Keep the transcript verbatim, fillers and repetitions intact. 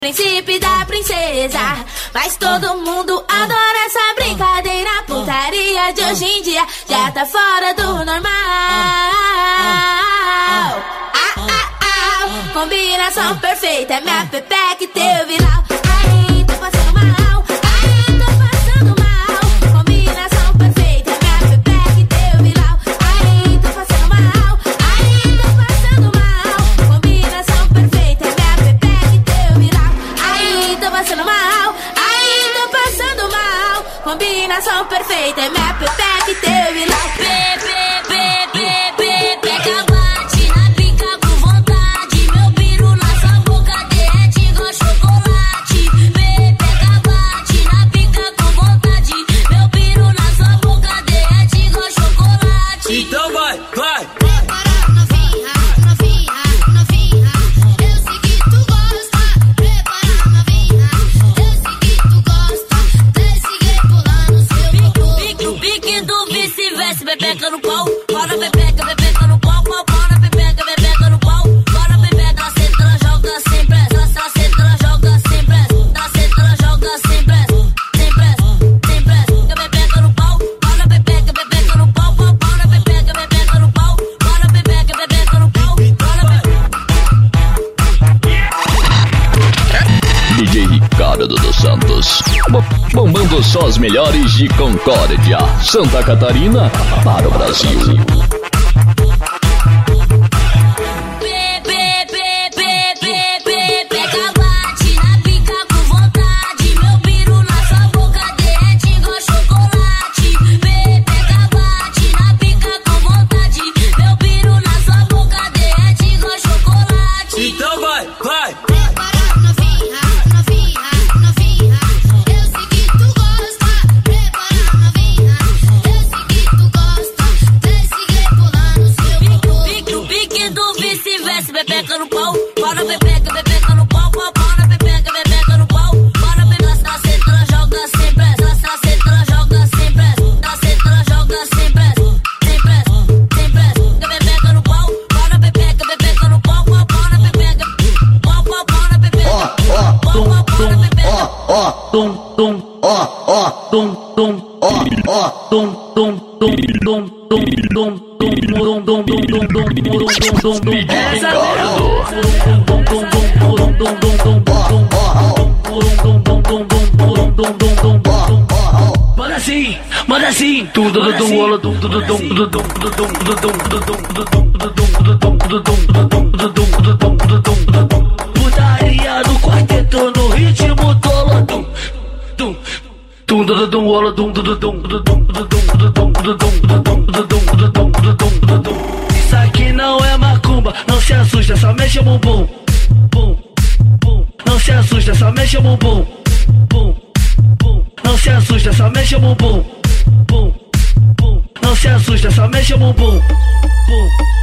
Príncipe da princesa, mas todo mundo adora essa brincadeira. Putaria de hoje em dia já tá fora do normal. Ah, ah, ah, combinação perfeita, é minha pepeca e teu viral. Ai, tô passando mal, ai, tô passando mal. Combinação perfeita, é minha pepeca e teu viral. Ai, tô passando mal, ai, tô passando mal. Combinação perfeita, é minha pepeca e teu viral. Ai, tô passando mal, ai, tô passando mal. Combinação perfeita, é minha pepeca e teu viral. Pepe, pepe, pepeca bate na pica com vontade. Meu piru na sua boca derrete igual chocolate. Pepeca bate na pica com vontade. Meu piru na sua boca derrete igual chocolate. Então vai, vai. Prepara novinha, novinha, novinha. Eu sei que tu gosta. Prepara novinha. Eu sei que tu gosta. Desse rebolando seu corpo. Pique, pique do vice-versa. Pepeca no pau. Bora pepeca, pepeca no pau. Pau, bora pepeca, pepeca no pau. Bora pepeca, centra, joga sem pressa. Tá centra, joga sem pressa. Tá centra, joga sem pressa. Sem pressa, sem pressa. Pepeca no pau. Bora pepeca, pepeca no pau. Pau, bora pepeca, pepeca no pau. Bora pepeca, pepeca no pau. Bora D J Ricardo dos Santos, Bo- bombando só as melhores de Concórdia, Santa Catarina, para o Brasil. Pepeca bate na pica com vontade. Meu piru na sua boca derrete igual chocolate. Pepeca bate na pica com vontade. Meu piru na sua boca derrete igual chocolate. Então vai, vai. Prepara novinha, novinha, novinha. Eu sei que tu gosta. Prepara novinha. Eu sei que tu gosta. Desse rebolando seu corpo. Pique, pique do vice-versa. Pepeca no pau. Bora pepeca, pepeca no pau. Pau, bora pepeca, pepeca no pau. Bora pepeca, tá centra, joga sem pressa. Tá centra, joga sem pressa. Tá centra, joga sem pressa. Sem pressa, sem pressa. Pepeca no pau. Bora pepeca, pepeca no pau. Pau, bora pepeca. Pau, pau, bora pepeca. Ó, ó, Pau, pau, bora pepeca. ó, ó, tum, tum, ó, ó, tum, tum, ó, ó, tum, tum, tum, tum, tum, tum, tum, tum, tum, tum, tum, tum, tum, tum, Manda assim, manda assim. Tudo do dum, rola dum, tudo dum, tudo dum, tudo dum, tudo dum, tudo dum, tudo dum, tudo dum, tudo dum, tudo dum, tudo dum, tudo dum, tudo dum, tudo dum, tudo dum. Putaria no quarteto no ritmo tolo dum, dum, dum, tudo dum, rola dum, tudo dum, tudo dum, tudo dum, tudo dum, tudo dum, tudo dum, tudo dum, tudo dum, tudo dum, tudo dum. Isso aqui não é macumba, não se assusta, só mexe o bumbum, bum, bum. Não se assusta, só mexe o bumbum, bum, bum. Não se assusta, só mexe o bumbum, bum, bum. Não se assusta, só mexe o bumbum, bum.